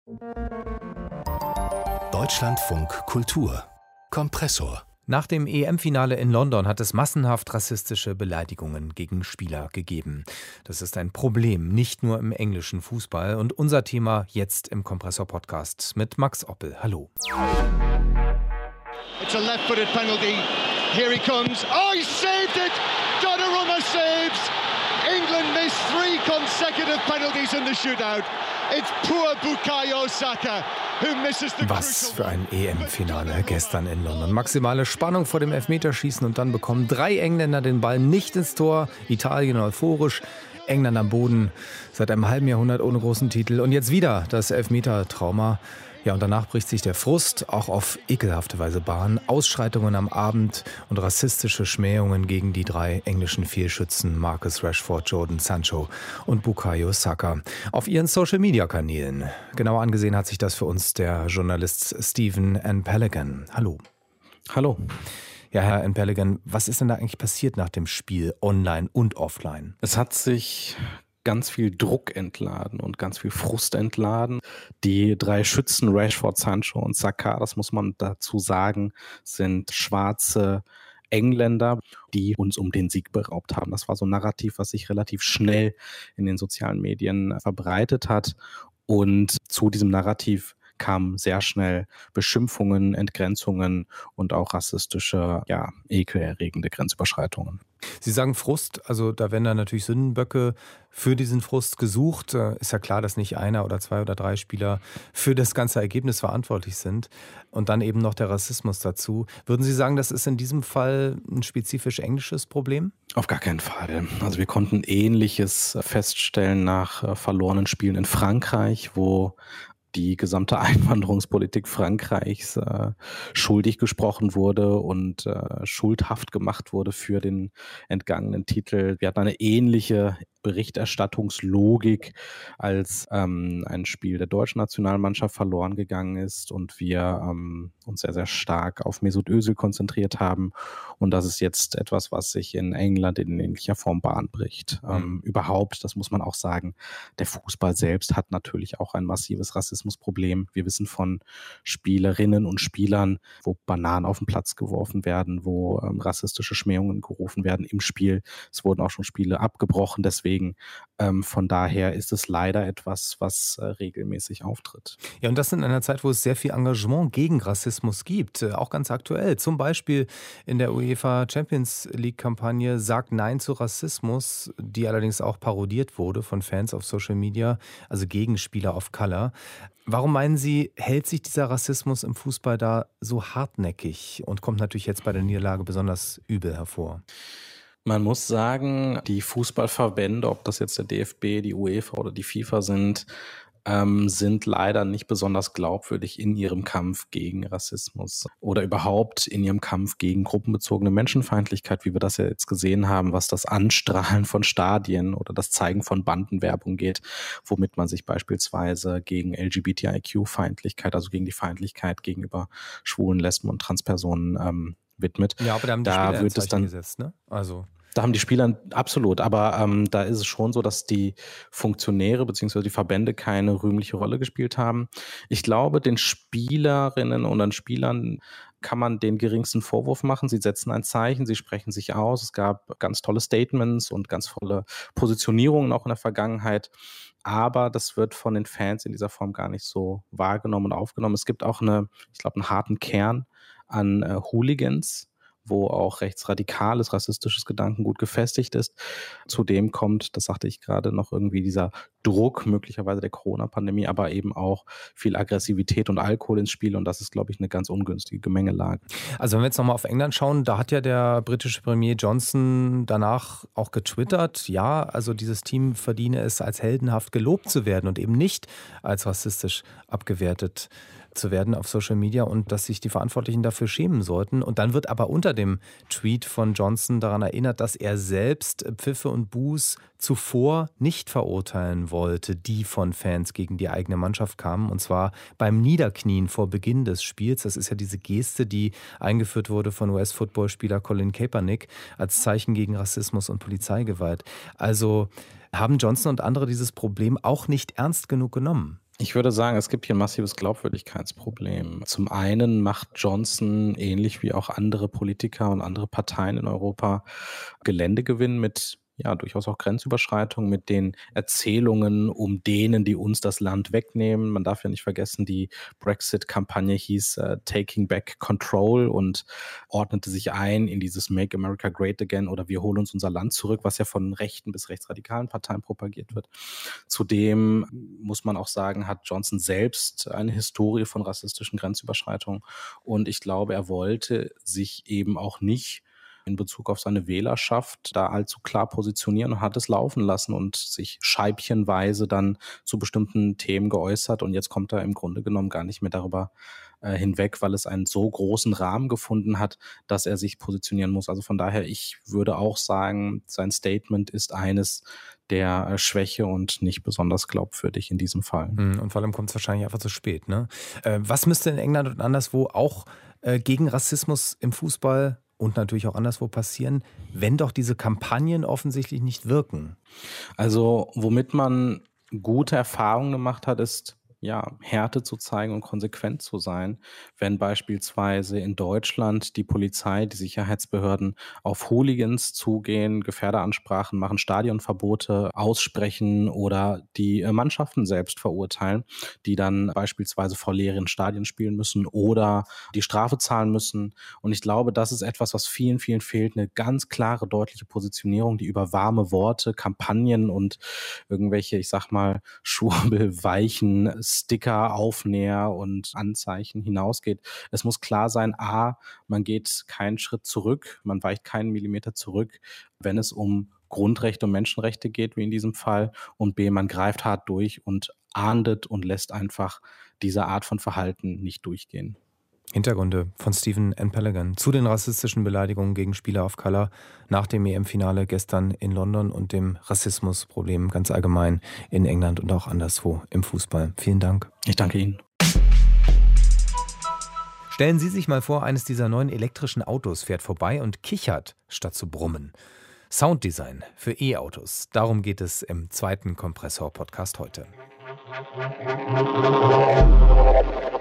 Deutschlandfunk Kultur Kompressor. Nach dem EM-Finale in London hat es massenhaft rassistische Beleidigungen gegen Spieler gegeben. Das ist ein Problem, nicht nur im englischen Fußball. Und unser Thema jetzt im Kompressor-Podcast mit Max Oppel. Hallo. It's a left-footed penalty. Here he comes. Oh, he saved it! Donnarumma saves! England missed 3 consecutive penalties in the shootout. It's poor Bukayo Saka. Was für ein EM-Finale gestern in London. Maximale Spannung vor dem Elfmeterschießen und dann bekommen 3 Engländer den Ball nicht ins Tor. Italien euphorisch, England am Boden seit einem halben Jahrhundert ohne großen Titel. Und jetzt wieder das Elfmeter-Trauma. Ja, und danach bricht sich der Frust auch auf ekelhafte Weise Bahn. Ausschreitungen am Abend und rassistische Schmähungen gegen die 3 englischen Fehlschützen Marcus Rashford, Jadon Sancho und Bukayo Saka auf ihren Social-Media-Kanälen. Genauer angesehen hat sich das für uns der Journalist Stephen N. Pelican. Hallo. Hallo. Ja, Herr N. Pelican, was ist denn da eigentlich passiert nach dem Spiel online und offline? Es hat sich ganz viel Druck entladen und ganz viel Frust entladen. Die 3 Schützen, Rashford, Sancho und Saka, das muss man dazu sagen, sind schwarze Engländer, die uns um den Sieg beraubt haben. Das war so ein Narrativ, was sich relativ schnell in den sozialen Medien verbreitet hat. Und zu diesem Narrativ kamen sehr schnell Beschimpfungen, Entgrenzungen und auch rassistische, ekelerregende Grenzüberschreitungen. Sie sagen Frust, also da werden dann natürlich Sündenböcke für diesen Frust gesucht. Ist ja klar, dass nicht 1 oder 2 oder 3 Spieler für das ganze Ergebnis verantwortlich sind. Und dann eben noch der Rassismus dazu. Würden Sie sagen, das ist in diesem Fall ein spezifisch englisches Problem? Auf gar keinen Fall. Also wir konnten Ähnliches feststellen nach verlorenen Spielen in Frankreich, wo die gesamte Einwanderungspolitik Frankreichs schuldig gesprochen wurde und schuldhaft gemacht wurde für den entgangenen Titel. Wir hatten eine ähnliche Berichterstattungslogik, als ein Spiel der deutschen Nationalmannschaft verloren gegangen ist und wir uns sehr, sehr stark auf Mesut Özil konzentriert haben. Und das ist jetzt etwas, was sich in England in ähnlicher Form Bahn bricht. Überhaupt, das muss man auch sagen, der Fußball selbst hat natürlich auch ein massives Rassismusproblem. Wir wissen von Spielerinnen und Spielern, wo Bananen auf den Platz geworfen werden, wo rassistische Schmähungen gerufen werden im Spiel. Es wurden auch schon Spiele abgebrochen, deswegen von daher ist es leider etwas, was regelmäßig auftritt. Ja, und das in einer Zeit, wo es sehr viel Engagement gegen Rassismus gibt, auch ganz aktuell. Zum Beispiel in der UEFA Champions League-Kampagne Sagt Nein zu Rassismus, die allerdings auch parodiert wurde von Fans auf Social Media, also gegen Spieler of Color. Warum meinen Sie, hält sich dieser Rassismus im Fußball da so hartnäckig und kommt natürlich jetzt bei der Niederlage besonders übel hervor? Man muss sagen, die Fußballverbände, ob das jetzt der DFB, die UEFA oder die FIFA sind leider nicht besonders glaubwürdig in ihrem Kampf gegen Rassismus oder überhaupt in ihrem Kampf gegen gruppenbezogene Menschenfeindlichkeit, wie wir das ja jetzt gesehen haben, was das Anstrahlen von Stadien oder das Zeigen von Bandenwerbung geht, womit man sich beispielsweise gegen LGBTIQ-Feindlichkeit, also gegen die Feindlichkeit gegenüber Schwulen, Lesben und Transpersonen widmet. Ja, aber da haben die Spieler ein Zeichen gesetzt, ne? Da haben die Spieler absolut, aber da ist es schon so, dass die Funktionäre bzw. die Verbände keine rühmliche Rolle gespielt haben. Ich glaube, den Spielerinnen und den Spielern kann man den geringsten Vorwurf machen. Sie setzen ein Zeichen, sie sprechen sich aus. Es gab ganz tolle Statements und ganz tolle Positionierungen auch in der Vergangenheit. Aber das wird von den Fans in dieser Form gar nicht so wahrgenommen und aufgenommen. Es gibt auch einen harten Kern an Hooligans, wo auch rechtsradikales, rassistisches Gedankengut gefestigt ist. Zudem kommt, das sagte ich gerade, noch irgendwie dieser Druck möglicherweise der Corona-Pandemie, aber eben auch viel Aggressivität und Alkohol ins Spiel und das ist, glaube ich, eine ganz ungünstige Gemengelage. Also wenn wir jetzt nochmal auf England schauen, da hat ja der britische Premier Johnson danach auch getwittert, ja, also dieses Team verdiene es, als heldenhaft gelobt zu werden und eben nicht als rassistisch abgewertet zu werden auf Social Media und dass sich die Verantwortlichen dafür schämen sollten. Und dann wird aber unter dem Tweet von Johnson daran erinnert, dass er selbst Pfiffe und Buß zuvor nicht verurteilen wollte, die von Fans gegen die eigene Mannschaft kamen. Und zwar beim Niederknien vor Beginn des Spiels. Das ist ja diese Geste, die eingeführt wurde von US-Footballspieler Colin Kaepernick als Zeichen gegen Rassismus und Polizeigewalt. Also haben Johnson und andere dieses Problem auch nicht ernst genug genommen? Ich würde sagen, es gibt hier ein massives Glaubwürdigkeitsproblem. Zum einen macht Johnson, ähnlich wie auch andere Politiker und andere Parteien in Europa, Geländegewinn mit durchaus auch Grenzüberschreitungen, mit den Erzählungen um denen, die uns das Land wegnehmen. Man darf ja nicht vergessen, die Brexit-Kampagne hieß Taking Back Control und ordnete sich ein in dieses Make America Great Again oder wir holen uns unser Land zurück, was ja von rechten bis rechtsradikalen Parteien propagiert wird. Zudem muss man auch sagen, hat Johnson selbst eine Historie von rassistischen Grenzüberschreitungen und ich glaube, er wollte sich eben auch nicht in Bezug auf seine Wählerschaft da allzu klar positionieren und hat es laufen lassen und sich scheibchenweise dann zu bestimmten Themen geäußert. Und jetzt kommt er im Grunde genommen gar nicht mehr darüber hinweg, weil es einen so großen Rahmen gefunden hat, dass er sich positionieren muss. Also von daher, ich würde auch sagen, sein Statement ist eines der Schwäche und nicht besonders glaubwürdig in diesem Fall. Und vor allem kommt es wahrscheinlich einfach zu spät, ne? Was müsste in England und anderswo auch gegen Rassismus im Fußball und natürlich auch anderswo passieren, wenn doch diese Kampagnen offensichtlich nicht wirken? Also womit man gute Erfahrungen gemacht hat, ist Härte zu zeigen und konsequent zu sein. Wenn beispielsweise in Deutschland die Polizei, die Sicherheitsbehörden auf Hooligans zugehen, Gefährderansprachen machen, Stadionverbote aussprechen oder die Mannschaften selbst verurteilen, die dann beispielsweise vor leeren Stadien spielen müssen oder die Strafe zahlen müssen. Und ich glaube, das ist etwas, was vielen, vielen fehlt. Eine ganz klare, deutliche Positionierung, die über warme Worte, Kampagnen und irgendwelche, ich sag mal, schwurbelweichen Sticker, Aufnäher und Anzeichen hinausgeht. Es muss klar sein, A, man geht keinen Schritt zurück, man weicht keinen Millimeter zurück, wenn es um Grundrechte und Menschenrechte geht, wie in diesem Fall. Und B, man greift hart durch und ahndet und lässt einfach diese Art von Verhalten nicht durchgehen. Hintergründe von Stephen N. Pelican zu den rassistischen Beleidigungen gegen Spieler of Color nach dem EM-Finale gestern in London und dem Rassismusproblem ganz allgemein in England und auch anderswo im Fußball. Vielen Dank. Ich danke Ihnen. Stellen Sie sich mal vor, eines dieser neuen elektrischen Autos fährt vorbei und kichert, statt zu brummen. Sounddesign für E-Autos. Darum geht es im zweiten Kompressor-Podcast heute.